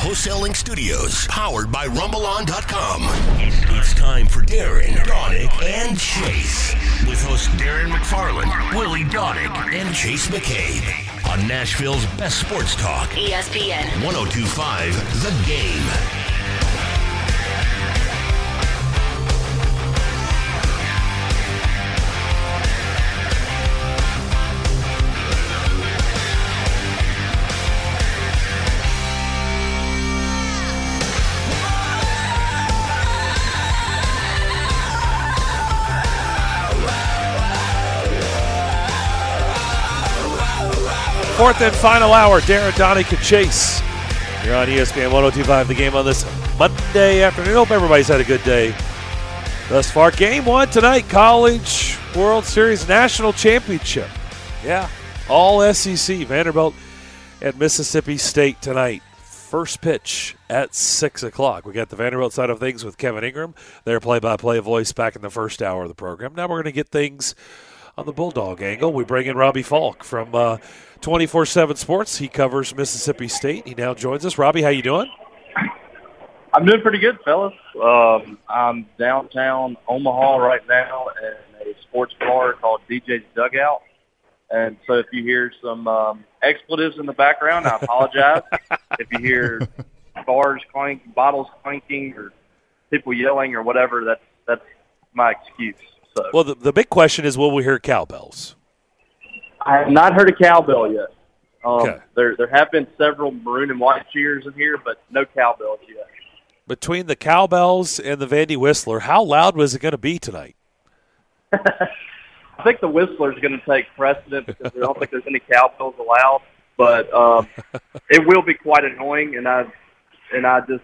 Wholesaling Studios, powered by RumbleOn.com. It's time for Darren, Donick, and Chase. With hosts Darren McFarland, Willie Donick, and Chase McCabe. On Nashville's best sports talk. ESPN 102.5 The Game. Fourth and final hour, Darren, Donick, and Chase. You're on ESPN 102.5 The Game on this Monday afternoon. Hope everybody's had a good day thus far. Game one tonight, College World Series National Championship. Yeah, all SEC, Vanderbilt and Mississippi State tonight. First pitch at 6 o'clock. We got the Vanderbilt side of things with Kevin Ingram, their play-by-play voice back in the first hour of the program. Now we're going to get things on the Bulldog angle. We bring in Robbie Falk from 24/7 Sports. He covers Mississippi State. He now joins us. Robbie, how you doing? I'm doing pretty good, fellas. I'm downtown Omaha right now in a sports bar called DJ's Dugout. And so if you hear some expletives in the background, I apologize. If you hear bars clanking, bottles clanking, or people yelling or whatever, that's my excuse. So. Well, the big question is, will we hear cowbells? I have not heard a cowbell yet. Okay. There have been several maroon and white cheers in here, but no cowbells yet. Between the cowbells and the Vandy Whistler, how loud was it going to be tonight? I think the Whistler's going to take precedent because I don't think there's any cowbells allowed. But it will be quite annoying, and I just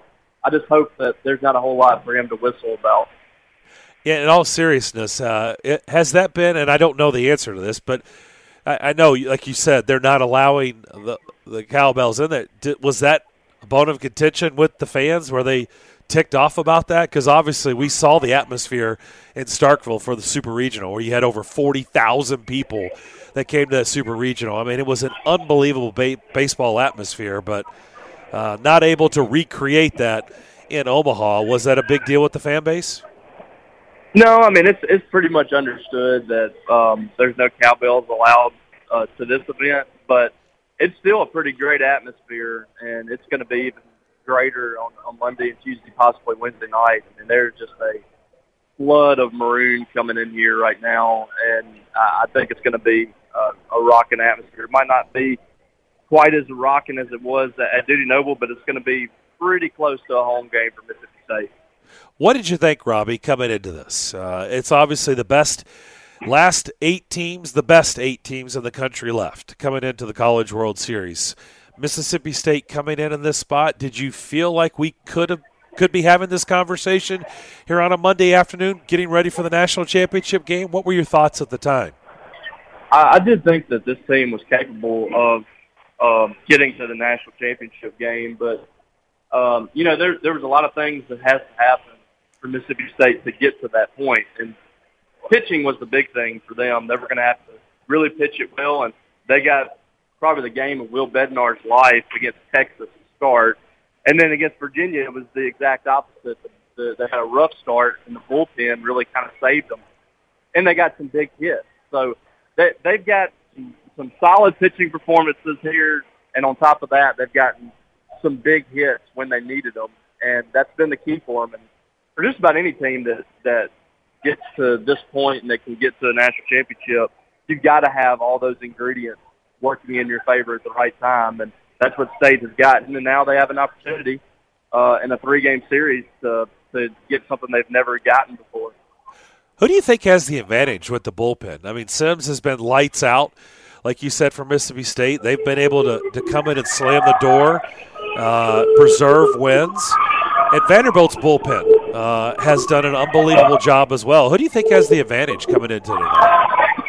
hope that there's not a whole lot for him to whistle about. Yeah, in all seriousness, has that been, and I don't know the answer to this, but I know, like you said, they're not allowing the cowbells in there. Was that a bone of contention with the fans? Were they ticked off about that? Because obviously we saw the atmosphere in Starkville for the Super Regional, where you had over 40,000 people that came to that Super Regional. I mean, it was an unbelievable baseball atmosphere, but not able to recreate that in Omaha. Was that a big deal with the fan base? No, I mean, it's pretty much understood that there's no cowbells allowed to this event, but it's still a pretty great atmosphere, and it's going to be even greater on Monday and Tuesday, possibly Wednesday night. I mean, there's just a flood of maroon coming in here right now, and I think it's going to be a rocking atmosphere. It might not be quite as rocking as it was at Dudy Noble, but it's going to be pretty close to a home game for Mississippi State. What did you think, Robbie, coming into this? It's obviously the best last 8 teams, the best 8 teams in the country left coming into the College World Series. Mississippi State coming in this spot. Did you feel like we could be having this conversation here on a Monday afternoon, getting ready for the national championship game? What were your thoughts at the time? I did think that this team was capable of getting to the national championship game, but there was a lot of things that has to happen for Mississippi State to get to that point. And pitching was the big thing for them. They were going to have to really pitch it well, and they got probably the game of Will Bednar's life against Texas to start. And then against Virginia, it was the exact opposite. They had a rough start, and the bullpen really kind of saved them. And they got some big hits. So they've got some solid pitching performances here, and on top of that, they've gotten some big hits when they needed them, and that's been the key for them. And for just about any team that gets to this point and that can get to a national championship, you've got to have all those ingredients working in your favor at the right time, and that's what State has gotten. And now they have an opportunity in a 3-game series to get something they've never gotten before. Who do you think has the advantage with the bullpen? I mean, Sims has been lights out, like you said, for Mississippi State. They've been able to come in and slam the door, preserve wins. And Vanderbilt's bullpen has done an unbelievable job as well. Who do you think has the advantage coming into tonight?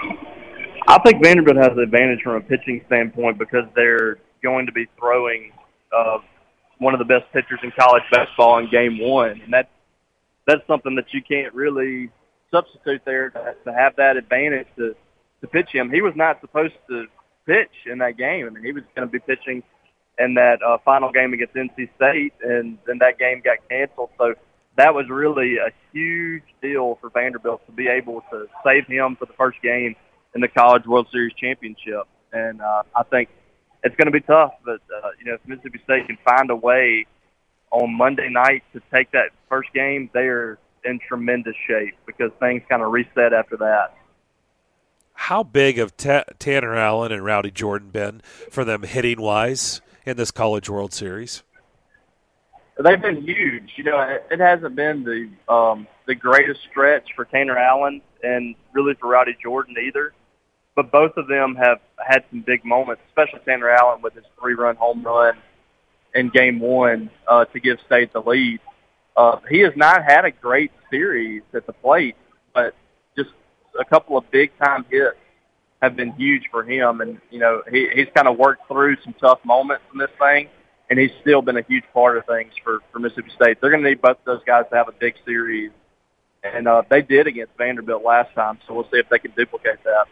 I think Vanderbilt has the advantage from a pitching standpoint because they're going to be throwing one of the best pitchers in college baseball in game one. And that's something that you can't really substitute there to have that advantage to pitch him. He was not supposed to pitch in that game. I mean, he was going to be pitching in that final game against NC State, and then that game got canceled. So that was really a huge deal for Vanderbilt to be able to save him for the first game in the College World Series championship. And I think it's going to be tough, but, if Mississippi State can find a way on Monday night to take that first game, they are in tremendous shape because things kind of reset after that. How big have Tanner Allen and Rowdy Jordan been for them hitting-wise in this College World Series? They've been huge. It hasn't been the greatest stretch for Tanner Allen and really for Rowdy Jordan either. But both of them have had some big moments, especially Tanner Allen with his 3-run home run in Game 1 to give State the lead. He has not had a great series at the plate, but just a couple of big-time hits have been huge for him. And, he's kind of worked through some tough moments in this thing, and he's still been a huge part of things for Mississippi State. They're going to need both of those guys to have a big series, and they did against Vanderbilt last time, so we'll see if they can duplicate that.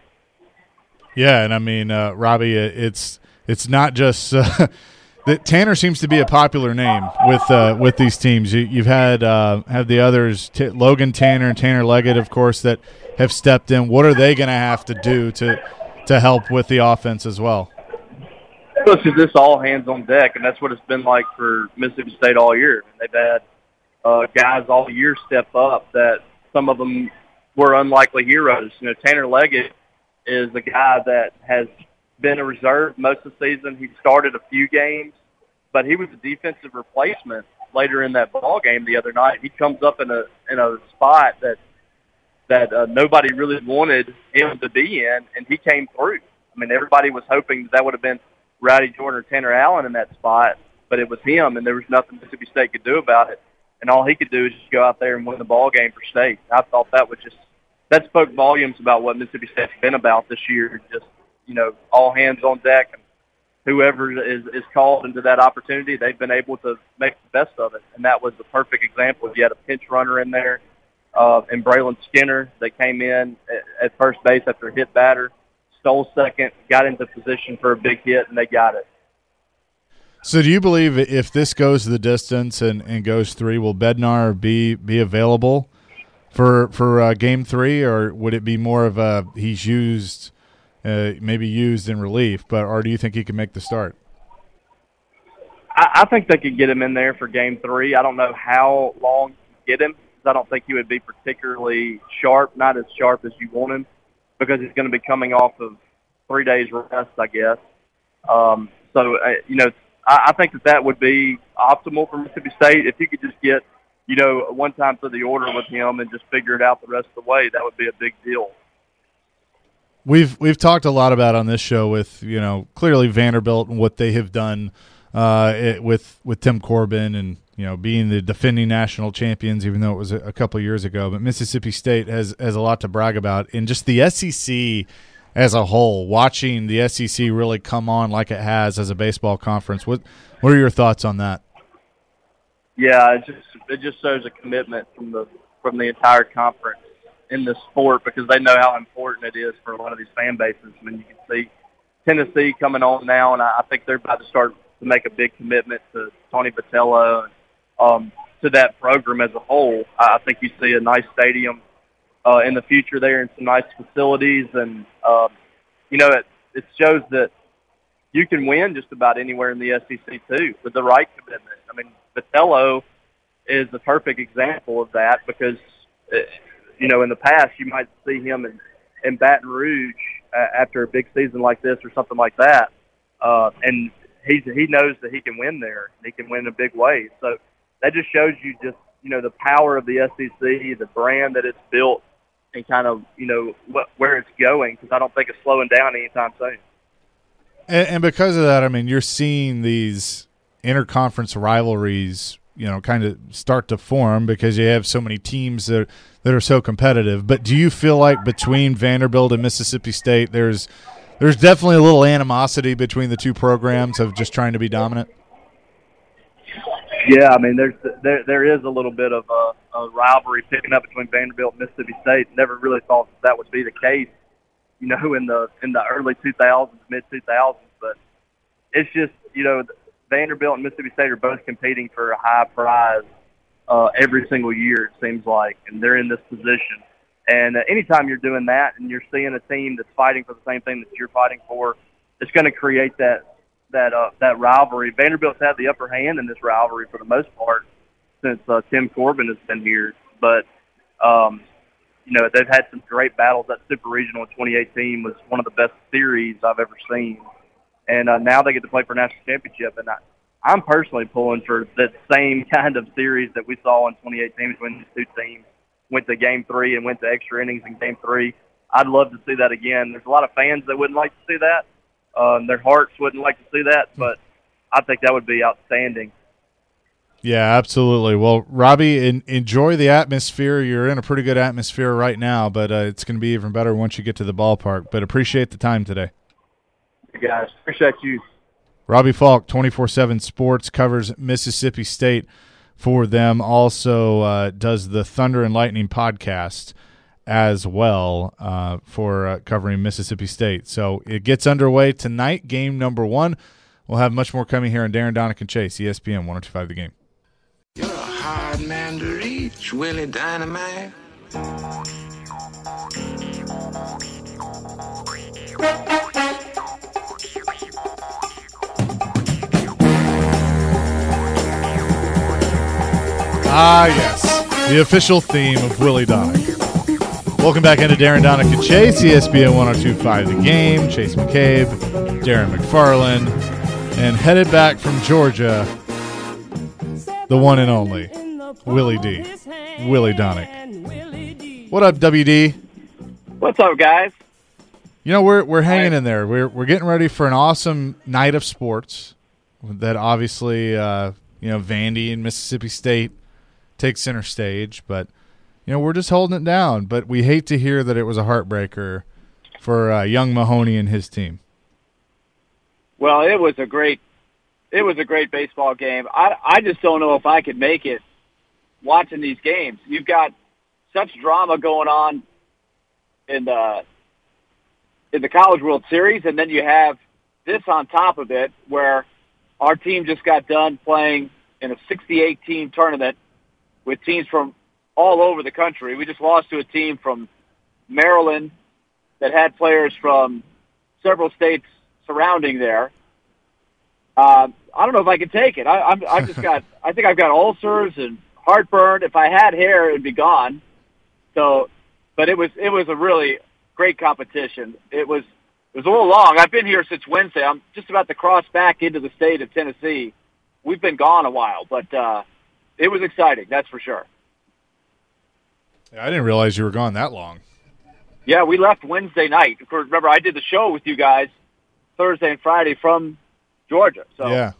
Yeah, and I mean, Robbie, it's not just that Tanner seems to be a popular name with these teams. You've had the others, Logan Tanner and Tanner Leggett, of course, that have stepped in. What are they going to have to do to help with the offense as well? Look, it's just all hands on deck, and that's what it's been like for Mississippi State all year. They've had guys all year step up that some of them were unlikely heroes. Tanner Leggett is a guy that has been a reserve most of the season. He started a few games, but he was a defensive replacement later in that ball game the other night. He comes up in a spot that nobody really wanted him to be in, and he came through. I mean, everybody was hoping that would have been Rowdy Jordan or Tanner Allen in that spot, but it was him, and there was nothing Mississippi State could do about it. And all he could do is just go out there and win the ball game for State. I thought that spoke volumes about what Mississippi State's been about this year. Just, all hands on deck, and whoever is called into that opportunity, they've been able to make the best of it. And that was the perfect example. You had a pinch runner in there, and Braylon Skinner that came in at first base after a hit batter, stole second, got into position for a big hit, and they got it. So do you believe if this goes the distance and goes 3, will Bednar be available for Game 3, or would it be more of he's used maybe used in relief, or do you think he can make the start? I think they could get him in there for Game 3. I don't know how long you get him, because I don't think he would be particularly sharp, not as sharp as you want him, because he's going to be coming off of 3 days rest, I guess. I think that would be optimal for Mississippi State. If you could just get, one time through the order with him and just figure it out the rest of the way, that would be a big deal. We've talked a lot about on this show with, clearly Vanderbilt and what they have done with Tim Corbin and, being the defending national champions, even though it was a couple of years ago. But Mississippi State has a lot to brag about. And just the SEC as a whole, watching the SEC really come on like it has as a baseball conference. What are your thoughts on that? Yeah, it just shows a commitment from the entire conference in the sport, because they know how important it is for a lot of these fan bases. I mean, you can see Tennessee coming on now, and I think they're about to start to make a big commitment to Tony Vitello and to that program as a whole. I think you see a nice stadium in the future there and some nice facilities, and it shows that you can win just about anywhere in the SEC too with the right commitment. I mean, Vitello is the perfect example of that, because in the past you might see him in Baton Rouge after a big season like this or something like that, and he knows that he can win there. He can win in a big way. So that just shows you the power of the SEC, the brand that it's built, and kind of where it's going, because I don't think it's slowing down anytime soon. And because of that, I mean, you're seeing these interconference rivalries, kind of start to form because you have so many teams that are so competitive. But do you feel like between Vanderbilt and Mississippi State, there's definitely a little animosity between the two programs of just trying to be dominant? Yeah, I mean, there is a little bit of a rivalry picking up between Vanderbilt and Mississippi State. Never really thought that would be the case, in the early 2000s, mid 2000s. But it's just, Vanderbilt and Mississippi State are both competing for a high prize every single year, it seems like, and they're in this position. And anytime you're doing that and you're seeing a team that's fighting for the same thing that you're fighting for, it's going to create that rivalry. Vanderbilt's had the upper hand in this rivalry for the most part since Tim Corbin has been here. But, they've had some great battles. That Super Regional in 2018 was one of the best series I've ever seen. And now they get to play for a national championship. And I'm personally pulling for that same kind of series that we saw in 2018 when these two teams went to Game 3 and went to extra innings in Game 3. I'd love to see that again. There's a lot of fans that wouldn't like to see that. Their hearts wouldn't like to see that, but I think that would be outstanding. Yeah, absolutely. Well, Robbie, enjoy the atmosphere. You're in a pretty good atmosphere right now, but it's going to be even better once you get to the ballpark. But appreciate the time today. You guys, appreciate you. Robbie Falk, 24/7 Sports, covers Mississippi State for them. Also does the Thunder and Lightning podcast as well for covering Mississippi State. So it gets underway tonight, game number 1. We'll have much more coming here on Darren, Donick, and Chase, ESPN 102.5 The Game. You're a hard man to reach, Willie Dynamite. Ah, yes, the official theme of Willie Donick. Welcome back into Darren, Donick, and Chase, ESPN 102.5 The Game. Chase McCabe, Darren McFarland, and headed back from Georgia, the one and only Willie D. Willie Donick. What up, WD? What's up, guys? You know, we're hanging in there. We're getting ready for an awesome night of sports that obviously Vandy and Mississippi State take center stage, but we're just holding it down. But we hate to hear that it was a heartbreaker for young Mahoney and his team. Well, it was a great baseball game. I just don't know if I could make it watching these games. You've got such drama going on in the College World Series, and then you have this on top of it, where our team just got done playing in a 68-team tournament with teams from all over the country. We just lost to a team from Maryland that had players from several states surrounding there. I don't know if I can take it. I think I've got ulcers and heartburn. If I had hair, it'd be gone. So, but it was a really great competition. It was a little long. I've been here since Wednesday. I'm just about to cross back into the state of Tennessee. We've been gone a while, but it was exciting, that's for sure. Yeah, I didn't realize you were gone that long. Yeah, we left Wednesday night. Of course, remember, I did the show with you guys Thursday and Friday from Georgia. So yeah,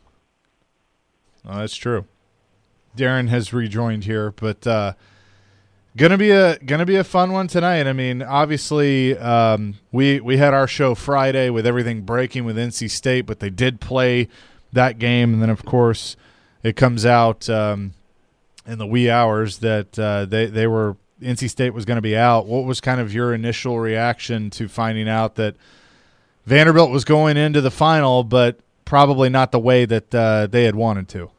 that's true. Darren has rejoined here, but gonna be a fun one tonight. I mean, obviously, we had our show Friday with everything breaking with NC State, but they did play that game, and then of course it comes out in the wee hours that they were NC State was going to be out. What was kind of your initial reaction to finding out that Vanderbilt was going into the final, but probably not the way that they had wanted to?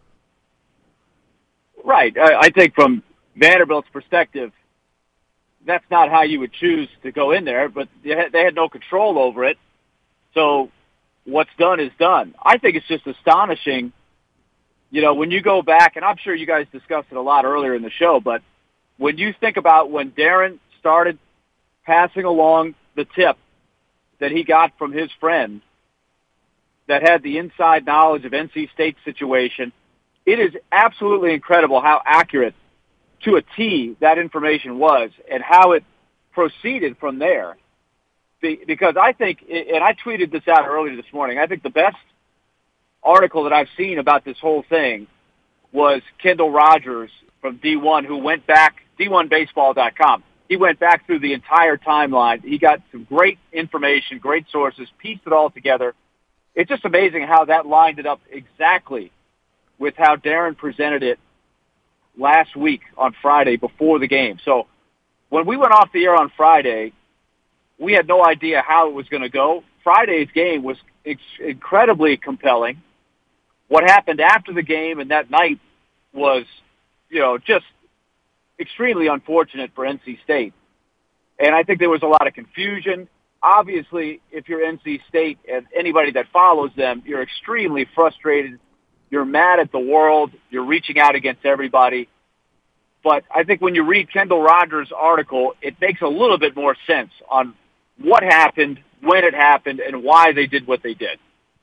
Right. I think from Vanderbilt's perspective, that's not how you would choose to go in there, but they had no control over it. So what's done is done. I think it's just astonishing, when you go back, and I'm sure you guys discussed it a lot earlier in the show, but when you think about when Darren started passing along the tip that he got from his friend that had the inside knowledge of NC State's situation, it is absolutely incredible how accurate to a T that information was and how it proceeded from there. Because I think, and I tweeted this out earlier this morning, I think the best article that I've seen about this whole thing was Kendall Rogers from D1, who went back, D1Baseball.com. He went back through the entire timeline. He got some great information, great sources, pieced it all together. It's just amazing how that lined it up exactly with how Darren presented it last week on Friday before the game. So when we went off the air on Friday, we had no idea how it was going to go. Friday's game was incredibly compelling. what happened after the game and that night was, just extremely unfortunate for NC State. And I think there was a lot of confusion. Obviously, if you're NC State and anybody that follows them, you're extremely frustrated. You're mad at the world. You're reaching out against everybody. But I think when you read Kendall Rogers' article, it makes a little bit more sense on what happened, when it happened, and why they did what they did.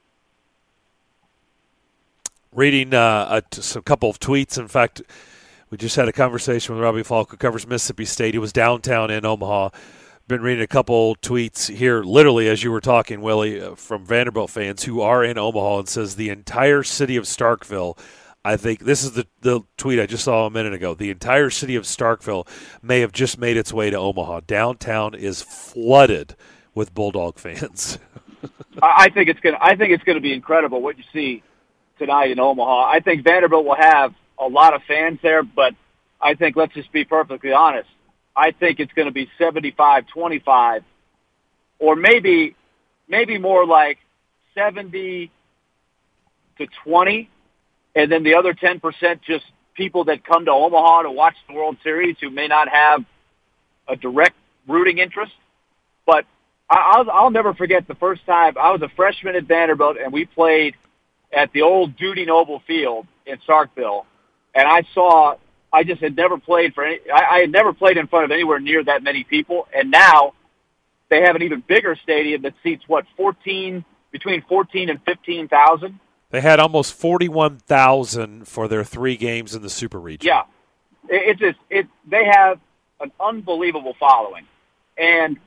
Reading a couple of tweets. In fact, we just had a conversation with Robbie Falk, who covers Mississippi State. He was downtown in Omaha. Been reading a couple tweets here, literally as you were talking, Willie, from Vanderbilt fans who are in Omaha, and says the entire city of Starkville, I think this is the tweet I just saw a minute ago, the entire city of Starkville may have just made its way to Omaha. Downtown is flooded with Bulldog fans. I think it's gonna be incredible what you see tonight in Omaha. I think Vanderbilt will have a lot of fans there, but I think, let's just be perfectly honest, I think it's going to be 75-25, or maybe more like 70-20, and then the other 10% just people that come to Omaha to watch the World Series who may not have a direct rooting interest. But I'll never forget the first time I was a freshman at Vanderbilt, and we played at the old Dudy Noble Field in Starkville, and I just had never played I had never played in front of anywhere near that many people, and now they have an even bigger stadium that seats, between 14 and 15,000. They had almost 41,000 for their 3 games in the Super Region. Yeah. They have an unbelievable following. And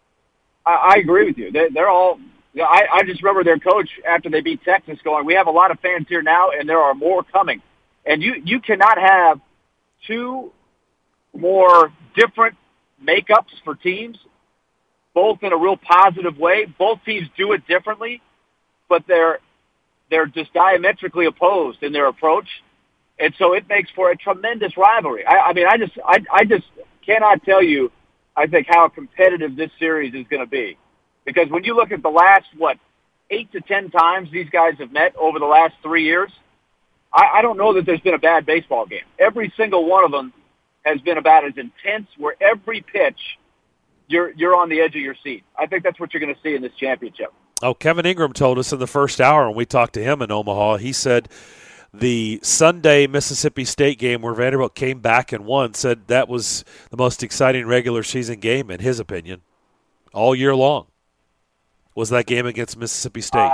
I agree with you. They're all – I just remember their coach after they beat Texas going, we have a lot of fans here now, and there are more coming. And you cannot have – 2 more different makeups for teams, both in a real positive way. Both teams do it differently, but they're just diametrically opposed in their approach, and so it makes for a tremendous rivalry. I just cannot tell you, I think, how competitive this series is going to be, because when you look at the last 8 to 10 times these guys have met over the last 3 years, I don't know that there's been a bad baseball game. Every single one of them has been about as intense, where every pitch you're on the edge of your seat. I think that's what you're going to see in this championship. Oh, Kevin Ingram told us in the first hour when we talked to him in Omaha, he said the Sunday Mississippi State game where Vanderbilt came back and won, said that was the most exciting regular season game, in his opinion, all year long, was that game against Mississippi State.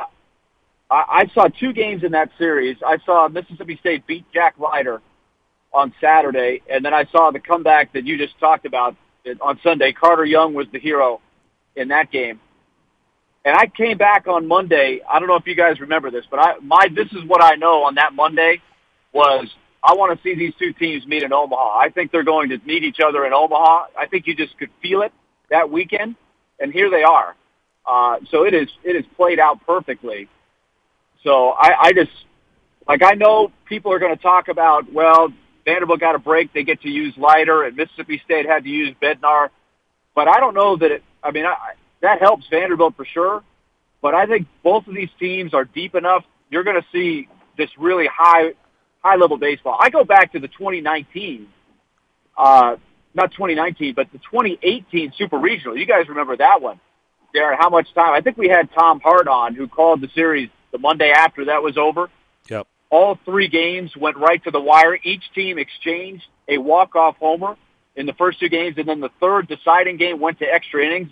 I saw 2 games in that series. I saw Mississippi State beat Jack Leiter on Saturday, and then I saw the comeback that you just talked about on Sunday. Carter Young was the hero in that game. And I came back on Monday. I don't know if you guys remember this, but this is what I know on that Monday was I want to see these 2 teams meet in Omaha. I think they're going to meet each other in Omaha. I think you just could feel it that weekend, and here they are. So it is played out perfectly. So I know people are going to talk about, well, Vanderbilt got a break. They get to use Leiter, and Mississippi State had to use Bednar. But I don't know that that helps Vanderbilt for sure. But I think both of these teams are deep enough. You're going to see this really high-level baseball. I go back to the 2019, not 2019, but the 2018 Super Regional. You guys remember that one. Darren, how much time? I think we had Tom Hart on, who called the series the Monday after that was over. Yep. All 3 games went right to the wire. Each team exchanged a walk-off homer in the first 2 games, and then the third deciding game went to extra innings.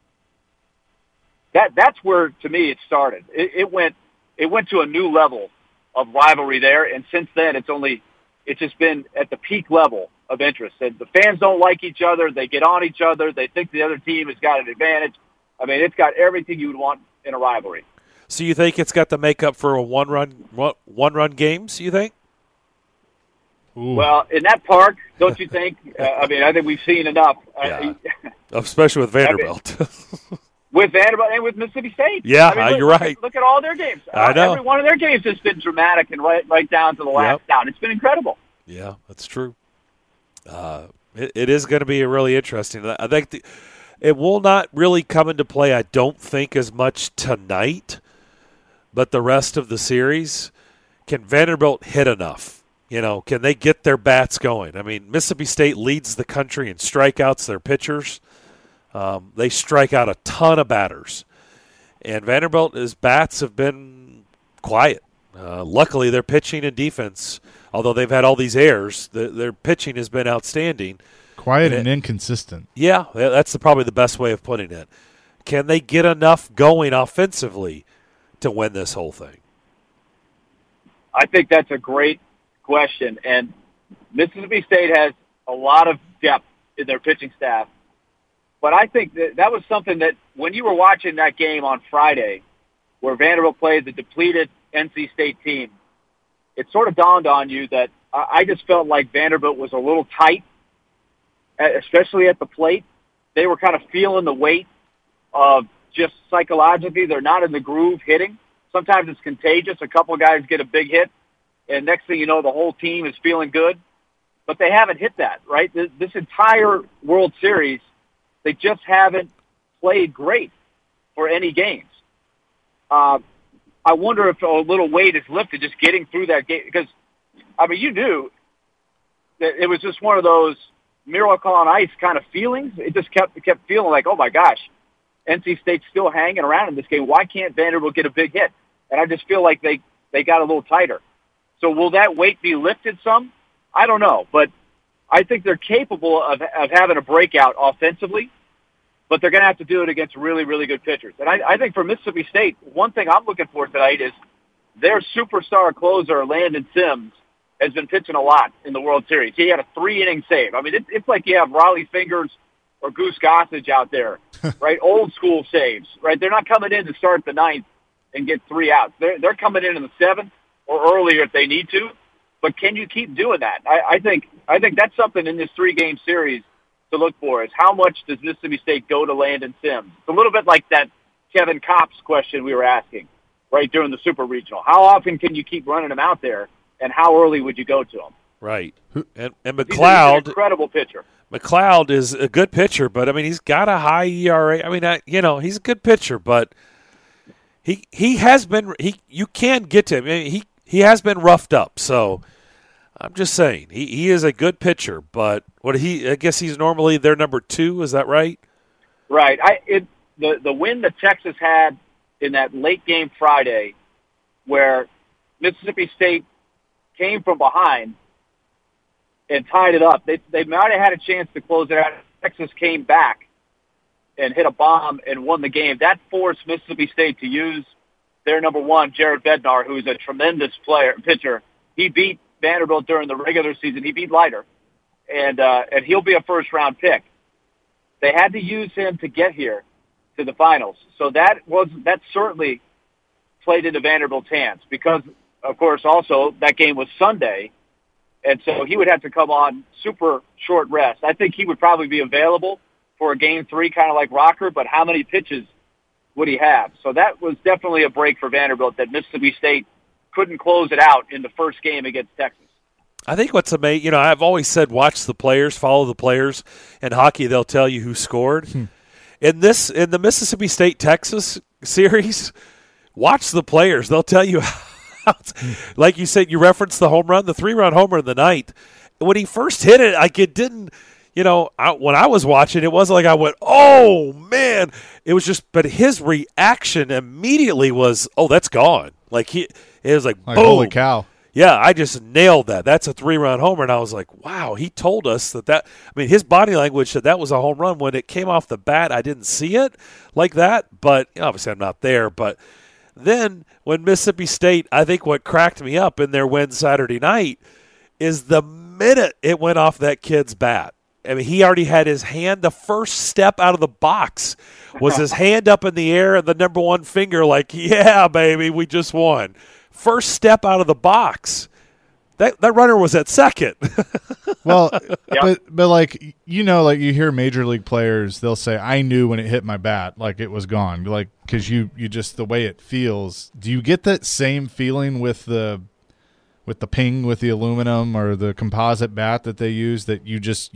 That's where, to me, it started. It went to a new level of rivalry there, and since then it's just been at the peak level of interest. And the fans don't like each other. They get on each other. They think the other team has got an advantage. It's got everything you would want in a rivalry. So you think it's got the makeup for a one-run games, you think? Ooh. Well, in that park, don't you think? I think we've seen enough. Yeah. Especially with Vanderbilt. With Vanderbilt and with Mississippi State. Yeah, you're right. Look at all their games. I know. Every one of their games has been dramatic and right down to the last down. It's been incredible. Yeah, that's true. It is going to be really interesting. I think it will not really come into play, I don't think, as much tonight, but the rest of the series. can Vanderbilt hit enough? Can they get their bats going? I mean, Mississippi State leads the country in strikeouts, their pitchers. They strike out a ton of batters. And Vanderbilt's bats have been quiet. Luckily, their pitching and defense, although they've had all these errors, their pitching has been outstanding. Quiet and inconsistent. Yeah, that's probably the best way of putting it. Can they get enough going offensively to win this whole thing? I think that's a great question. And Mississippi State has a lot of depth in their pitching staff. But I think that was something that when you were watching that game on Friday where Vanderbilt played the depleted NC State team, it sort of dawned on you that I just felt like Vanderbilt was a little tight, especially at the plate. They were kind of feeling the weight of just psychologically. They're not in the groove hitting. Sometimes it's contagious. A couple of guys get a big hit, and next thing you know, the whole team is feeling good. But they haven't hit that, right? This entire World Series, they just haven't played great for any games. I wonder if a little weight is lifted just getting through that game. Because, I mean, you knew that it was just one of those miracle on ice kind of feelings. It just kept feeling like, oh, my gosh, NC State's still hanging around in this game. Why can't Vanderbilt get a big hit? And I just feel like they got a little tighter. So will that weight be lifted some? I don't know. But I think they're capable of having a breakout offensively, but they're going to have to do it against really, really good pitchers. And I think for Mississippi State, one thing I'm looking for tonight is their superstar closer, Landon Sims, has been pitching a lot in the World Series. He had a 3-inning save. I mean, it's like you have Raleigh Fingers or Goose Gossage out there, right? Old school saves, right? They're not coming in to start the ninth and get 3 outs. They're coming in the 7th or earlier if they need to. But can you keep doing that? I think that's something in this 3-game series to look for is how much does Mississippi State go to Landon Sims? It's a little bit like that Kevin Kopps question we were asking, right, during the Super Regional. How often can you keep running him out there, and how early would you go to him? Right. And McLeod, he's an incredible pitcher. McLeod is a good pitcher, but, I mean, he's got a high ERA. I mean, he's a good pitcher, but he has been – you can get to him. I mean, he has been roughed up, so – I'm just saying he is a good pitcher, but I guess he's normally their number 2. Is that right? Right. The win that Texas had in that late game Friday, where Mississippi State came from behind and tied it up. They might have had a chance to close it out. Texas came back and hit a bomb and won the game. That forced Mississippi State to use their number 1, Jared Bednar, who is a tremendous pitcher. He beat Vanderbilt during the regular season. He beat Leiter, and he'll be a first-round pick. They had to use him to get here to the finals. So that certainly played into Vanderbilt's hands because, of course, also that game was Sunday, and so he would have to come on super short rest. I think he would probably be available for a game 3, kind of like Rocker, but how many pitches would he have? So that was definitely a break for Vanderbilt that Mississippi State couldn't close it out in the first game against Texas. I think what's amazing, I've always said watch the players, follow the players. In hockey, they'll tell you who scored. In the Mississippi State-Texas series, watch the players. They'll tell you how, like you said, you referenced the home run, the 3-run homer in the ninth. When he first hit it, like it didn't, when I was watching, it wasn't like I went, oh, man. It was just, but his reaction immediately was, oh, that's gone. Like it was like boom. Holy cow. Yeah, I just nailed that. That's a 3-run homer. And I was like, wow, he told us that his body language said that was a home run. When it came off the bat, I didn't see it like that. But obviously I'm not there. But then when Mississippi State, I think what cracked me up in their win Saturday night is the minute it went off that kid's bat. I mean, he already had his hand. The first step out of the box was his hand up in the air and the number 1 finger like, yeah, baby, we just won. First step out of the box. That runner was at second. Well, yep. but like, like you hear major league players, they'll say, I knew when it hit my bat, like it was gone. Like, because you just, the way it feels. Do you get that same feeling with the ping, with the aluminum or the composite bat that they use, that you just,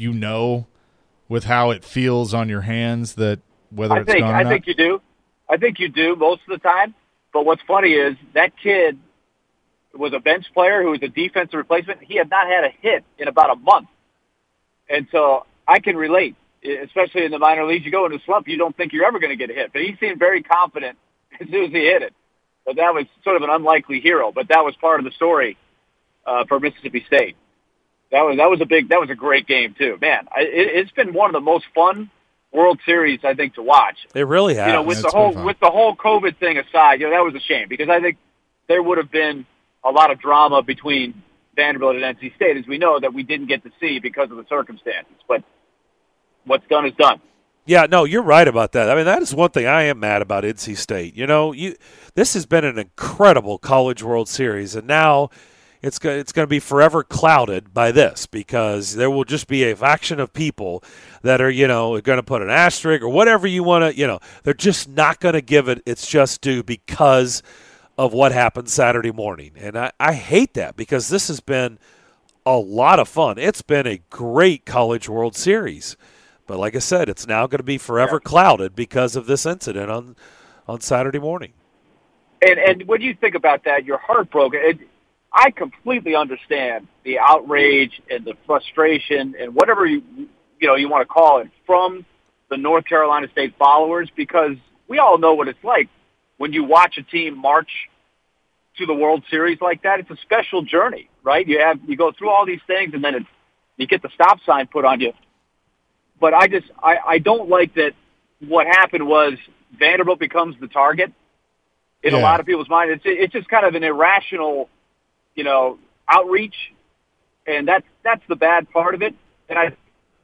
with how it feels on your hands, that whether it's gone or not? I think you do. I think you do most of the time. But what's funny is that kid was a bench player who was a defensive replacement. He had not had a hit in about a month. And so I can relate, especially in the minor leagues. You go into a slump, you don't think you're ever going to get a hit. But he seemed very confident as soon as he hit it. But that was sort of an unlikely hero. But that was part of the story for Mississippi State. That was a great game too, man. It's been one of the most fun World Series I think to watch. It really has. You know, with the whole COVID thing aside, that was a shame because I think there would have been a lot of drama between Vanderbilt and NC State, as we know, that we didn't get to see because of the circumstances. But what's done is done. Yeah, no, you're right about that. I mean, that is one thing I am mad about NC State. This has been an incredible College World Series, and now it's going to be forever clouded by this because there will just be a faction of people that are, going to put an asterisk or whatever you want to, they're just not going to give it its just due because of what happened Saturday morning. And I hate that because this has been a lot of fun. It's been a great College World Series. But like I said, it's now going to be forever clouded because of this incident on Saturday morning. And when you think about that, you're heartbroken. I completely understand the outrage and the frustration and whatever you want to call it from the North Carolina State followers because we all know what it's like when you watch a team march to the World Series like that. It's a special journey, right? You go through all these things and then you get the stop sign put on you. But I don't like that what happened was Vanderbilt becomes the target in a lot of people's mind. It's just kind of an irrational outreach, and that's the bad part of it. And I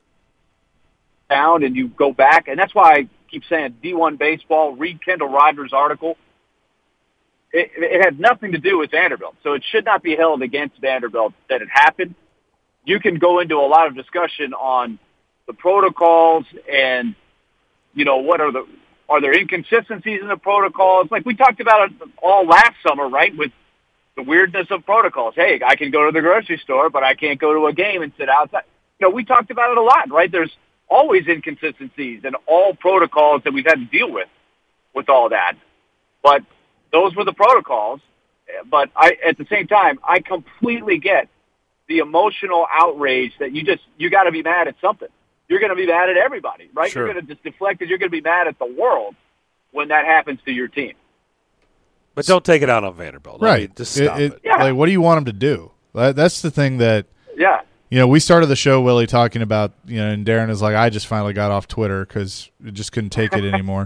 down and you go back, and that's why I keep saying D1 baseball. Read Kendall Rogers' article. It had nothing to do with Vanderbilt, so it should not be held against Vanderbilt that it happened. You can go into a lot of discussion on the protocols and what are there inconsistencies in the protocols? Like we talked about it all last summer, right? With the weirdness of protocols. Hey, I can go to the grocery store, but I can't go to a game and sit outside. We talked about it a lot, right? There's always inconsistencies in all protocols that we've had to deal with all that. But those were the protocols. But at the same time, I completely get the emotional outrage that you got to be mad at something. You're going to be mad at everybody, right? Sure. You're going to just deflect it. You're going to be mad at the world when that happens to your team. But don't take it out on Vanderbilt. Right. I mean, just stop it. Yeah. Like, what do you want them to do? That's the thing that we started the show, Willie, talking about, and Darren is like, I just finally got off Twitter because I just couldn't take it anymore.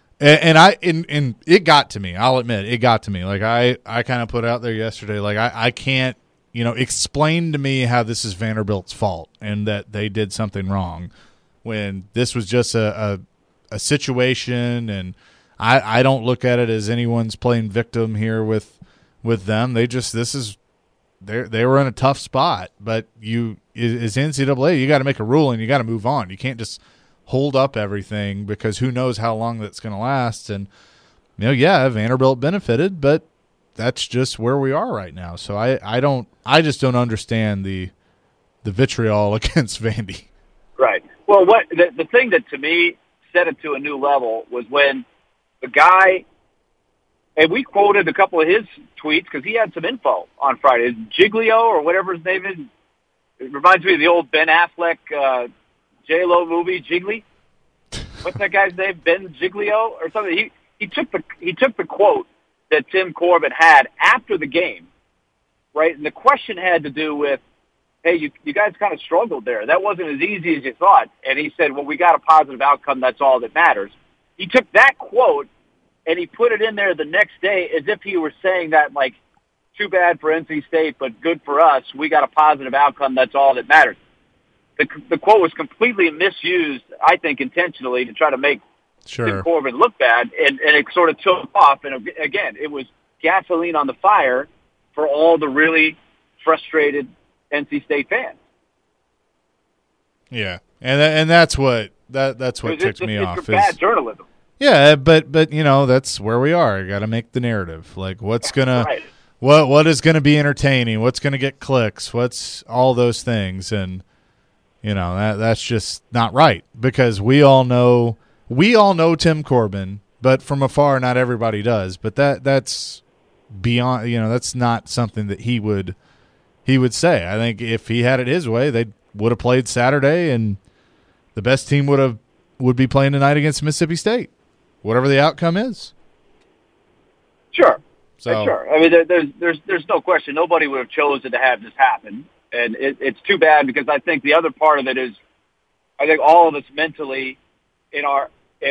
And it got to me. I'll admit, it got to me. Like, I kind of put out there yesterday, like, I can't, explain to me how this is Vanderbilt's fault and that they did something wrong when this was just a situation, and I don't look at it as anyone's playing victim here with them. They were in a tough spot, but as NCAA, you got to make a ruling. You got to move on. You can't just hold up everything because who knows how long that's going to last. And Vanderbilt benefited, but that's just where we are right now. So I just don't understand the vitriol against Vandy. Right. Well, the thing that to me set it to a new level was when the guy, and we quoted a couple of his tweets because he had some info on Friday. Giglio or whatever his name is. It reminds me of the old Ben Affleck J-Lo movie, Jiggly. What's that guy's name? Ben Giglio or something. He took the quote that Tim Corbin had after the game, right? And the question had to do with, hey, you guys kind of struggled there. That wasn't as easy as you thought. And he said, well, we got a positive outcome. That's all that matters. He took that quote and he put it in there the next day as if he were saying that, like, too bad for NC State, but good for us. We got a positive outcome. That's all that matters. The quote was completely misused, I think, intentionally to try to make Tim Corbin look bad, and it sort of took off. And again, it was gasoline on the fire for all the really frustrated NC State fans. Yeah, and that's what ticked me off. It's bad journalism. Yeah, but that's where we are. You got to make the narrative. Like, what's gonna what is gonna be entertaining? What's gonna get clicks? What's all those things? And that's just not right because we all know Tim Corbin, but from afar, not everybody does. But that's beyond, that's not something that he would say. I think if he had it his way, they would have played Saturday, and the best team would be playing tonight against Mississippi State, whatever the outcome is. Sure. So, sure. I mean, there's no question. Nobody would have chosen to have this happen, and it's too bad because I think the other part of it is, I think all of us mentally, in our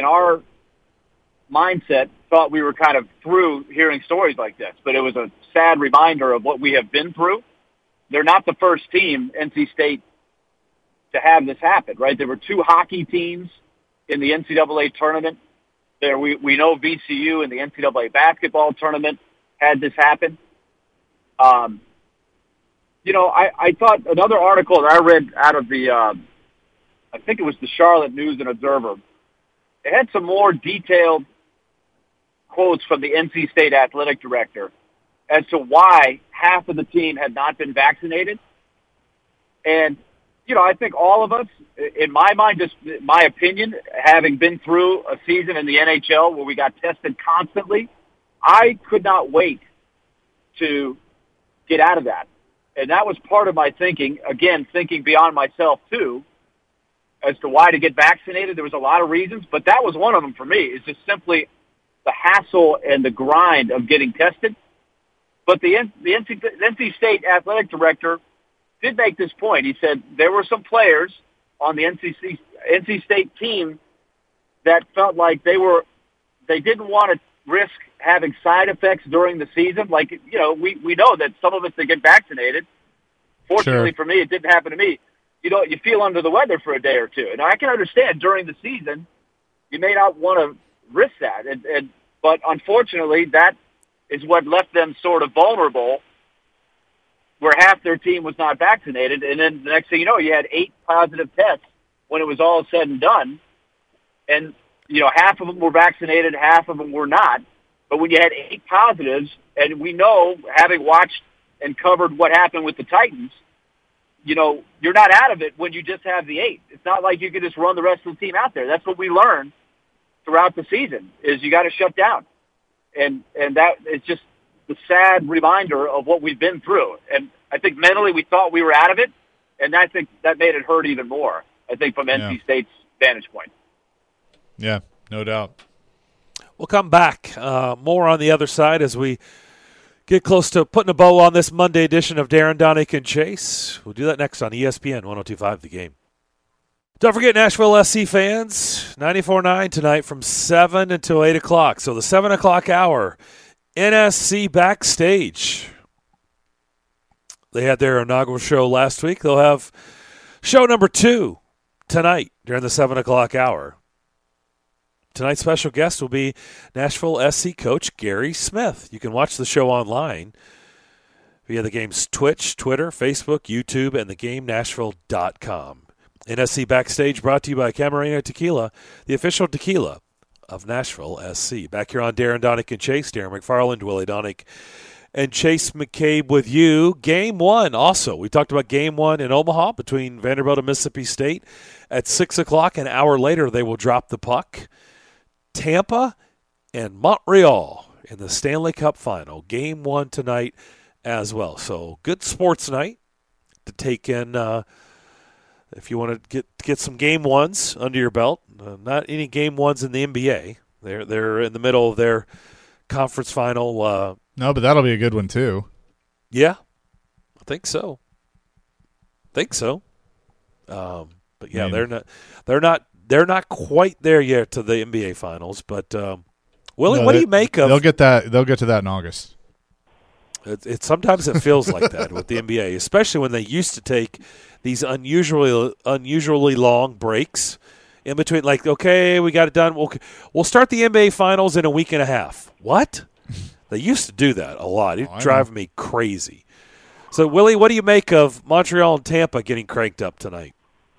mindset, thought we were kind of through hearing stories like this, but it was a sad reminder of what we have been through. They're not the first team, NC State, to have this happen, right? There were 2 hockey teams in the NCAA tournament. We know VCU in the NCAA basketball tournament had this happen. I thought another article that I read out of the, I think it was the Charlotte News and Observer, it had some more detailed quotes from the NC State athletic director as to why half of the team had not been vaccinated. And, I think all of us, in my mind, just my opinion, having been through a season in the NHL where we got tested constantly, I could not wait to get out of that. And that was part of my thinking, again, thinking beyond myself too, as to why to get vaccinated. There was a lot of reasons, but that was one of them for me, is just simply the hassle and the grind of getting tested. But the NC State athletic director did make this point. He said there were some players on the NC State team that felt like they didn't want to risk having side effects during the season. Like, we know that some of us that get vaccinated, fortunately Sure. for me, it didn't happen to me. You feel under the weather for a day or two. And I can understand during the season, you may not want to risk that. But unfortunately, that is what left them sort of vulnerable, where half their team was not vaccinated. And then the next thing you know, you had 8 positive tests when it was all said and done. And, half of them were vaccinated, half of them were not. But when you had 8 positives, and we know, having watched and covered what happened with the Titans, you're not out of it when you just have the 8. It's not like you can just run the rest of the team out there. That's what we learned throughout the season, is you got to shut down. And that is just the sad reminder of what we've been through. And I think mentally we thought we were out of it, and I think that made it hurt even more, I think, from NC State's vantage point. Yeah, no doubt. We'll come back more on the other side as we get close to putting a bow on this Monday edition of Darren, Donick, and Chase. We'll do that next on ESPN 102.5 The Game. Don't forget, Nashville SC fans, 94.9 tonight from 7 until 8 o'clock. So the 7 o'clock hour, NSC Backstage. They had their inaugural show last week. They'll have show number 2 tonight during the 7 o'clock hour. Tonight's special guest will be Nashville SC coach Gary Smith. You can watch the show online via the game's Twitch, Twitter, Facebook, YouTube, and thegamenashville.com. NSC Backstage brought to you by Camarena Tequila, the official tequila of Nashville SC. Back here on Darren, Donick, and Chase. Darren McFarland, Willie Donick, and Chase McCabe with you. Game 1 also. We talked about Game 1 in Omaha between Vanderbilt and Mississippi State. At 6 o'clock, an hour later, they will drop the puck. Tampa and Montreal in the Stanley Cup Final. Game 1 tonight as well. So good sports night to take in if you want to get some Game 1s under your belt. Not any Game 1s in the NBA. They're in the middle of their conference final. No, but that'll be a good one too. Yeah, I think so. But yeah, they're not quite there yet to the NBA Finals, but Willie, what do you make of? They'll get to that in August. Sometimes it feels like that with the NBA, especially when they used to take these unusually long breaks in between. Like, okay, we got it done. We'll start the NBA Finals in a week and a half. What? They used to do that a lot. It drive me crazy. So, Willie, what do you make of Montreal and Tampa getting cranked up tonight?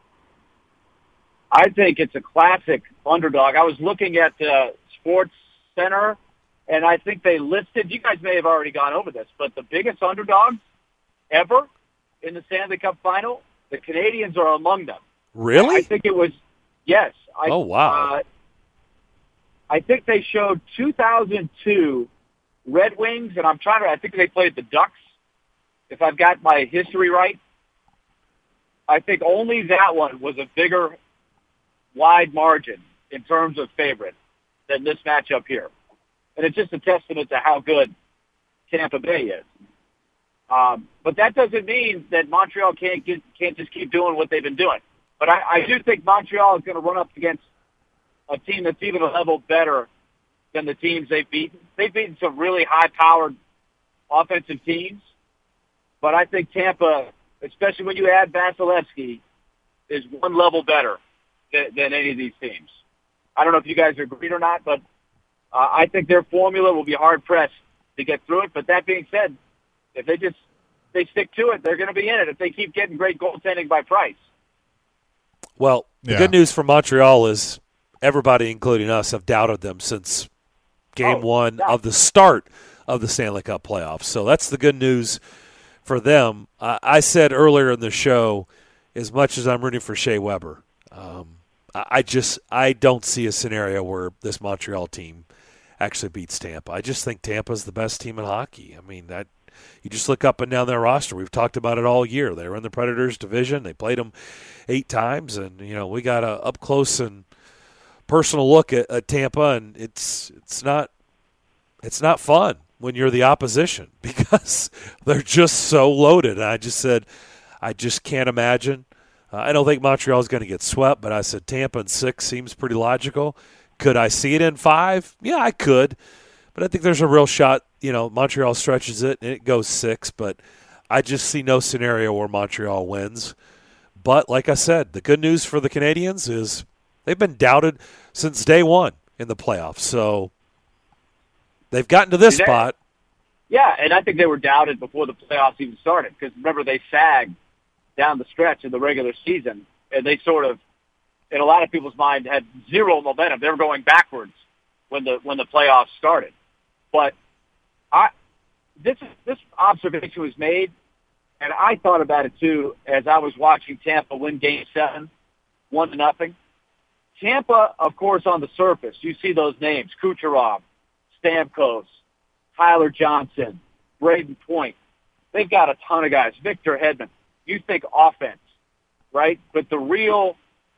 I think it's a classic underdog. I was looking at Sports Center, and I think they listed, you guys may have already gone over this, but the biggest underdogs ever in the Stanley Cup Final, the Canadians are among them. Really? I think it was, yes. Oh, wow. I think they showed 2002 Red Wings, and I think they played the Ducks, if I've got my history right. I think only that one was a bigger, wide margin in terms of favorite than this matchup here. And it's just a testament to how good Tampa Bay is. But that doesn't mean that Montreal can't just keep doing what they've been doing. But I do think Montreal is going to run up against a team that's even a level better than the teams they've beaten. They've beaten some really high-powered offensive teams. But I think Tampa, especially when you add Vasilevsky, is one level better than any of these teams. I don't know if you guys agree or not, but I think their formula will be hard-pressed to get through it. But that being said, if they stick to it, they're going to be in it if they keep getting great goaltending by Price. Well, the good news for Montreal is everybody, including us, have doubted them since Game 1 of the start of the Stanley Cup playoffs. So that's the good news for them. I said earlier in the show, as much as I'm rooting for Shea Weber, I don't see a scenario where this Montreal team actually beats Tampa. I just think Tampa's the best team in hockey. I mean, that you just look up and down their roster. We've talked about it all year. They were in the Predators division. They played them 8 times, and we got a up close and personal look at Tampa, and it's not fun when you're the opposition because they're just so loaded. And I just said, I just can't imagine. I don't think Montreal is going to get swept, but I said Tampa in 6 seems pretty logical. Could I see it in 5? Yeah, I could. But I think there's a real shot, Montreal stretches it and it goes 6, but I just see no scenario where Montreal wins. But like I said, the good news for the Canadians is they've been doubted since day 1 in the playoffs. So they've gotten to this spot. Yeah, and I think they were doubted before the playoffs even started because, remember, they sagged down the stretch in the regular season, and they sort of, in a lot of people's mind, had zero momentum. They were going backwards when the playoffs started. But this observation was made, and I thought about it too as I was watching Tampa win Game 7, 1-0. Tampa, of course, on the surface, you see those names: Kucherov, Stamkos, Tyler Johnson, Braden Point. They've got a ton of guys. Victor Hedman. You think offense, right? But the real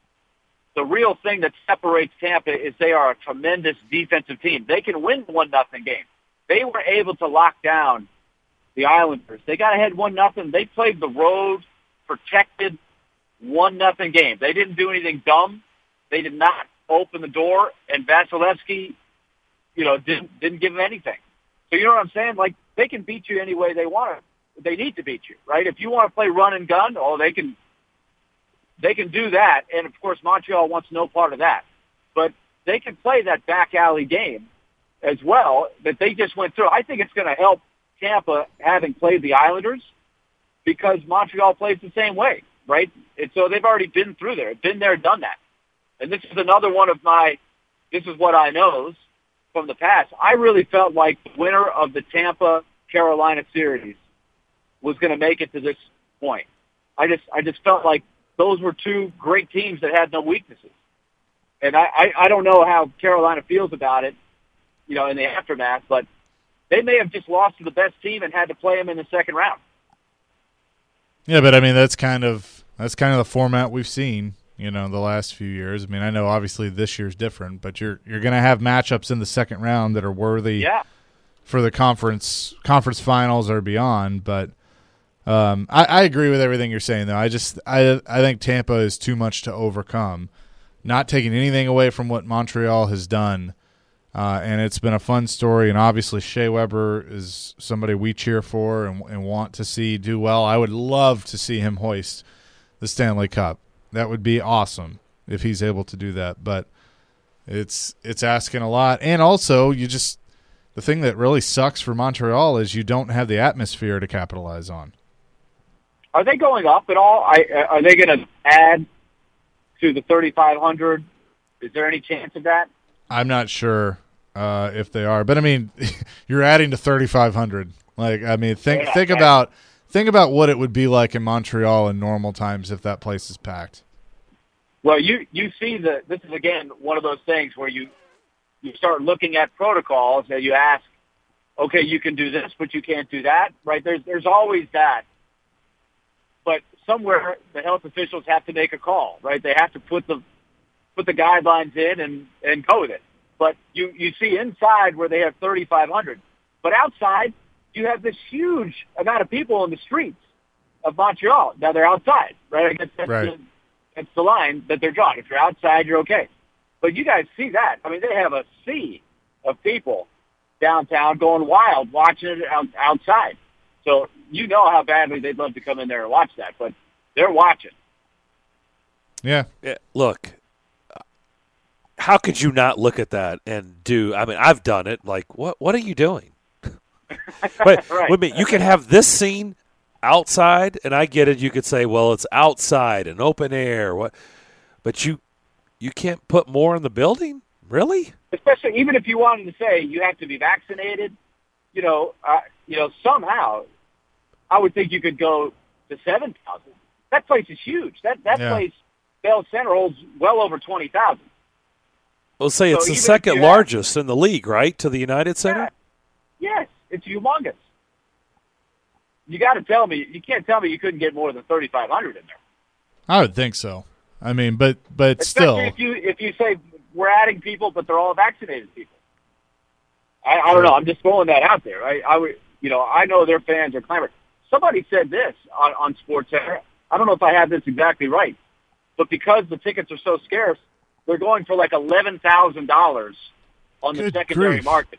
thing that separates Tampa is they are a tremendous defensive team. They can win 1-0 game. They were able to lock down the Islanders. They got ahead 1-0. They played the road, protected 1-0 game. They didn't do anything dumb. They did not open the door, and Vasilevsky, didn't give them anything. So you know what I'm saying? Like, they can beat you any way they want to. They need to beat you, right? If you want to play run and gun, they can do that. And, of course, Montreal wants no part of that. But they can play that back alley game as well that they just went through. I think it's going to help Tampa having played the Islanders because Montreal plays the same way, right? And so they've already been through there, been there, done that. And this is another one of this is what I know from the past. I really felt like the winner of the Tampa-Carolina series was going to make it to this point. I just felt like those were 2 great teams that had no weaknesses. And I don't know how Carolina feels about it, in the aftermath, but they may have just lost to the best team and had to play them in the second round. Yeah, but I mean that's kind of the format we've seen, the last few years. I mean, I know obviously this year's different, but you're going to have matchups in the second round that are worthy for the conference finals or beyond, but I agree with everything you're saying, though. I think Tampa is too much to overcome. Not taking anything away from what Montreal has done, and it's been a fun story. And obviously, Shea Weber is somebody we cheer for and want to see do well. I would love to see him hoist the Stanley Cup. That would be awesome if he's able to do that. But it's asking a lot, and also the thing that really sucks for Montreal is you don't have the atmosphere to capitalize on. Are they going up at all? Are they going to add to the 3,500? Is there any chance of that? I'm not sure if they are, but I mean, you're adding to 3,500. Like, I mean, think about what it would be like in Montreal in normal times if that place is packed. Well, you see this is again one of those things where you start looking at protocols and you ask, okay, you can do this, but you can't do that, right? There's always that. But somewhere the health officials have to make a call, right? They have to put the guidelines in and go with it. But you see inside where they have 3,500. But outside, you have this huge amount of people in the streets of Montreal. Now they're outside, right? I guess that's the line that they're drawing. If you're outside, you're okay. But you guys see that. I mean, they have a sea of people downtown going wild watching it outside. So you know how badly they'd love to come in there and watch that. But they're watching. Yeah. Look, how could you not look at that and do – I mean, I've done it. Like, what are you doing? Wait a minute. You can have this scene outside, and I get it. You could say, well, it's outside and open air. But you can't put more in the building? Really? Especially even if you wanted to say you have to be vaccinated, somehow I would think you could go to 7,000. That place is huge. That place, Bell Center, holds well over 20,000. We'll say it's the second largest in the league, right, to the United Center? Yeah. Yes, it's humongous. You got to tell me, you can't tell me you couldn't get more than 3,500 in there. I would think so. I mean, but especially still, if you say we're adding people, but they're all vaccinated people. I don't know. I'm just throwing that out there. I know their fans are clamoring. Somebody said this on SportsCenter. I don't know if I have this exactly right, but because the tickets are so scarce, they're going for like $11,000 on the secondary market.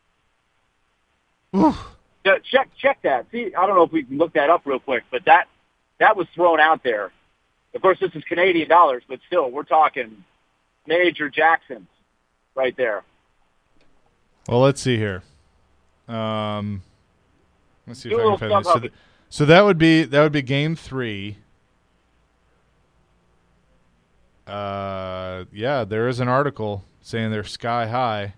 Check that. See, I don't know if we can look that up real quick, but that was thrown out there. Of course, this is Canadian dollars, but still, we're talking Major Jacksons right there. Well, let's see here. Let's see if I can find this. So that would be game 3. Yeah, there is an article saying they're sky high,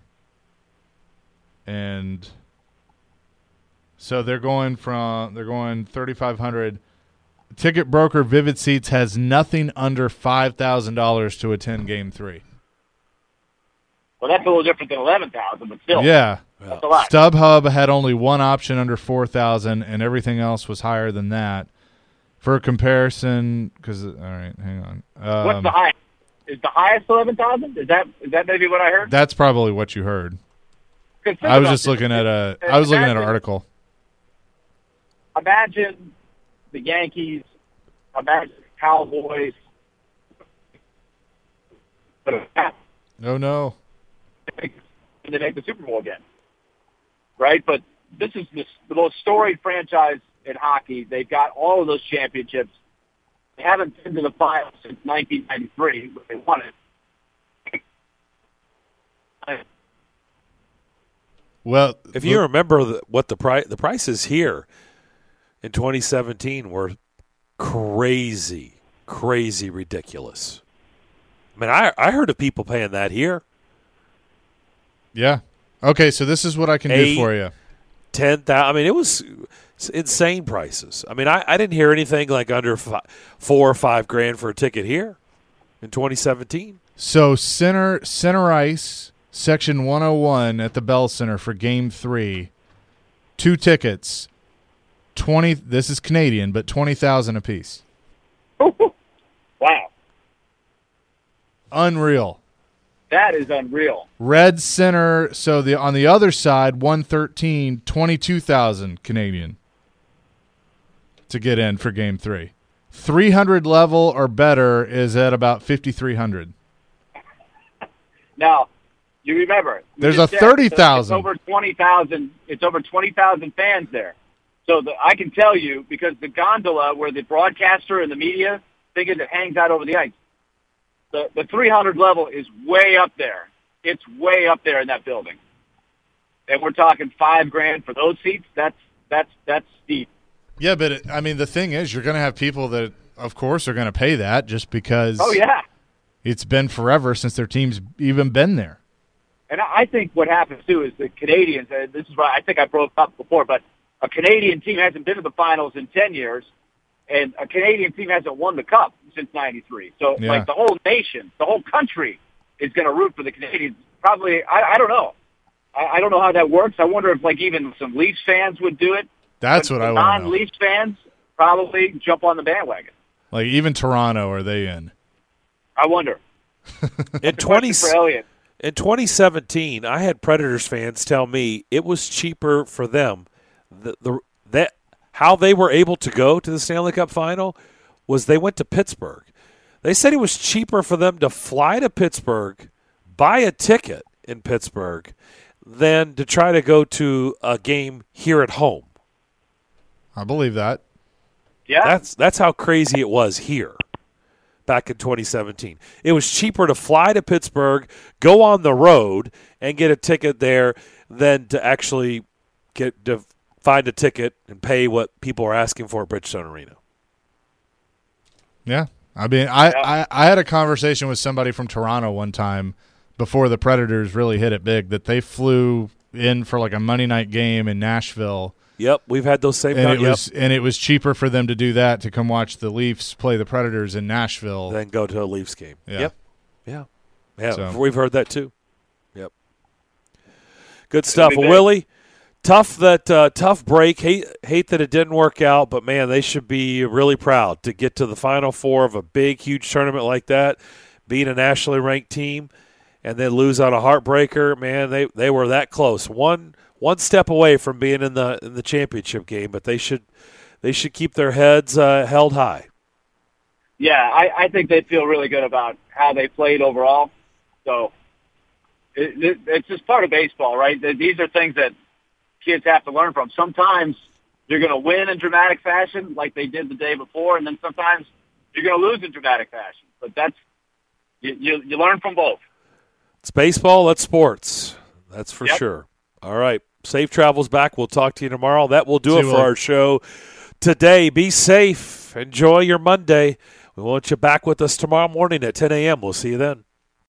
and so they're going 3,500. Ticket broker Vivid Seats has nothing under $5,000 to attend Game 3. Well, that's a little different than 11,000, but still, yeah, that's a lot. StubHub had only one option under 4,000, and everything else was higher than that. For comparison, all right, hang on. What's the highest? Is the highest 11,000? Is that maybe what I heard? That's probably what you heard. I was just looking at an article. Imagine the Yankees, imagine the Cowboys. Oh, no. They make the Super Bowl again, right? But this is the most storied franchise in hockey. They've got all of those championships. They haven't been to the finals since 1993, but they won it. Well, if you remember what the prices here in 2017 were crazy ridiculous. I mean, I heard of people paying that here. Yeah. Okay, so this is what I can do for you. 10,000. I mean, it was insane prices. I mean, I didn't hear anything like under $4 or $5 grand for a ticket here in 2017. So center ice, section 101 at the Bell Center for Game 3, 2 tickets, 20. This is Canadian, but 20,000 apiece. Wow, unreal. That is unreal. Red Center, so on the other side, 113, 22,000 Canadian to get in for Game 3. 300 level or better is at about 5,300. Now, you remember there's a 30,000. It's over 20,000. It's over 20,000 fans there. So I can tell you because the gondola where the broadcaster and the media thing is, it hangs out over the ice. The 300 level is way up there. It's way up there in that building, and we're talking $5 grand for those seats. That's steep. Yeah, but the thing is, you're going to have people that, of course, are going to pay that just because. Oh yeah, it's been forever since their team's even been there. And I think what happens too is the Canadians. This is why I think I broke up before, but a Canadian team hasn't been to the finals in 10 years. And a Canadian team hasn't won the Cup since '93. So, like, the whole nation, the whole country is going to root for the Canadians. Probably, I don't know. I don't know how that works. I wonder if, like, even some Leafs fans would do it. That's what I want to know. Non-Leafs fans probably jump on the bandwagon. Like, even Toronto, are they in? I wonder. In 2017, I had Predators fans tell me it was cheaper for them. That how they were able to go to the Stanley Cup final was they went to Pittsburgh. They said it was cheaper for them to fly to Pittsburgh, buy a ticket in Pittsburgh, than to try to go to a game here at home. I believe that. Yeah. That's how crazy it was here back in 2017. It was cheaper to fly to Pittsburgh, go on the road, and get a ticket there than to actually get to find a ticket and pay what people are asking for at Bridgestone Arena. Yeah. I mean, I had a conversation with somebody from Toronto one time before the Predators really hit it big that they flew in for like a Monday night game in Nashville. Yep, we've had those same and it was cheaper for them to do that, to come watch the Leafs play the Predators in Nashville, then go to a Leafs game. Yeah. Yep. Yeah. So. We've heard that too. Yep. Good stuff. Well, Willie, tough break. Hate that it didn't work out, but man, they should be really proud to get to the Final Four of a big, huge tournament like that, being a nationally ranked team, and then lose on a heartbreaker. Man, they were that close. One step away from being in the championship game, but they should keep their heads held high. Yeah, I think they feel really good about how they played overall. So it's just part of baseball, right? These are things that kids have to learn from. Sometimes you're going to win in dramatic fashion like they did the day before, and then sometimes you're going to lose in dramatic fashion. But that's you learn from both. It's baseball. That's sports. That's for Yep. sure. All right. Safe travels back. We'll talk to you tomorrow. That will do it for you. our show today. Be safe. Enjoy your Monday. We want you back with us tomorrow morning at 10 a.m. We'll see you then.